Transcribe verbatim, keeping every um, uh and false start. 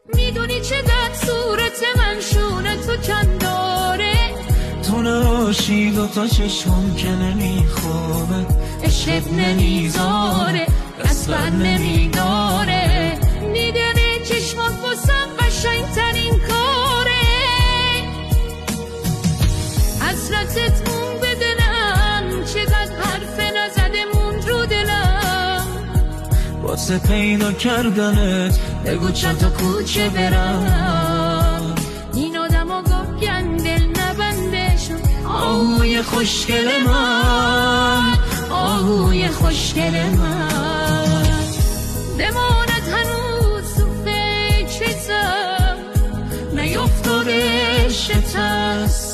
میدونی چه در صورت من شونه تو چند داره، تو نباشی دوتا چشم که نمیخوابه، عشق نمیذاره اصلا نمیداره، دیدن چشمات واسم قشنگترین کاره، حسرتت مون به دلم چقدر حرف نزده مون رو دلم، واسه پیدا کردنت بگو چند تا کوچه برم، این آدم آگاه گندل نبندشم، آهوی خوشگل من، آهوی خوشگل من، بماند هنوز تو فکرتم، نیفتاده شتست